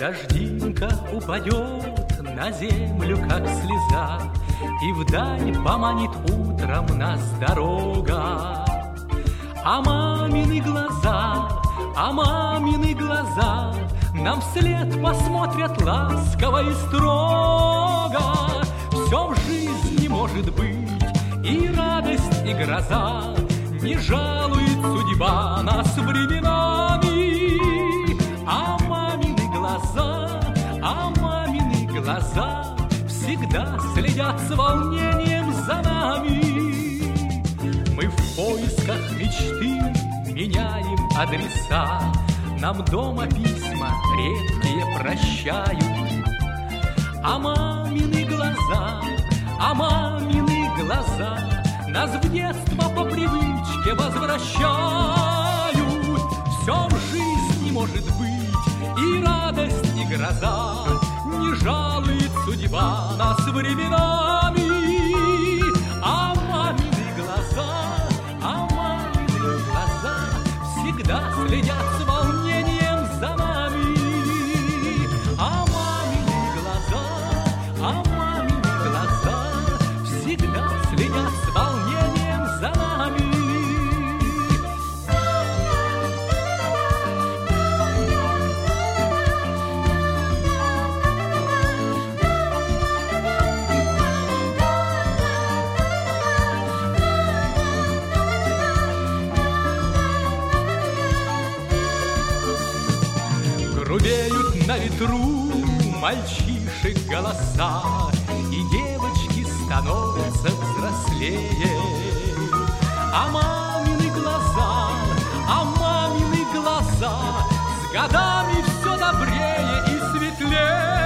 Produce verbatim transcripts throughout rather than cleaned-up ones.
Дождинка упадет на землю, как слеза, и вдаль поманит утром нас дорога. А мамины глаза, а мамины глаза нам вслед посмотрят ласково и строго. Все в жизни может быть, и радость, и гроза, не жалует судьба нас временами. А мамины глаза, а мамины глаза всегда следят с волнением за нами. Мы в поисках мечты меняем адреса, нам дома письма редкие прощают. А мамины глаза, а мамины глаза нас в детство по привычке возвращают. Все в жизни может быть, и радость, и гроза, не жалует судьба нас временами. А мамины глаза, а мамины глаза всегда следят с волнением за нами. А мамины глаза, а мамины глаза всегда следят с волнением за нами. Грубеют на ветру мальчишек голоса, и девочки становятся взрослее. А мамины глаза, а мамины глаза с годами все добрее и светлее.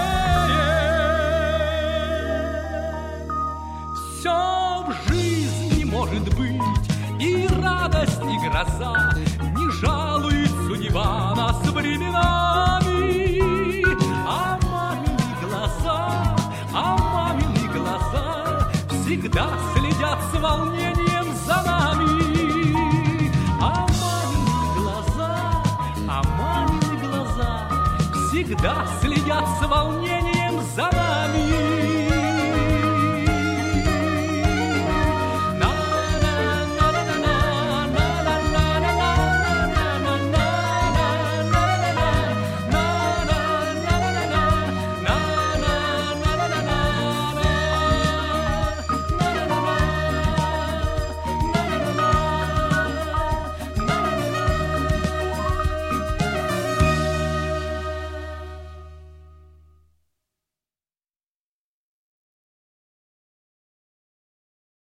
Все в жизни может быть, и радость, и гроза, не жалует судьба нас временами. А мамины глаза, а мамины глаза всегда следят с волнением за нами. А мамины глаза, а мамины глаза всегда следят с волнением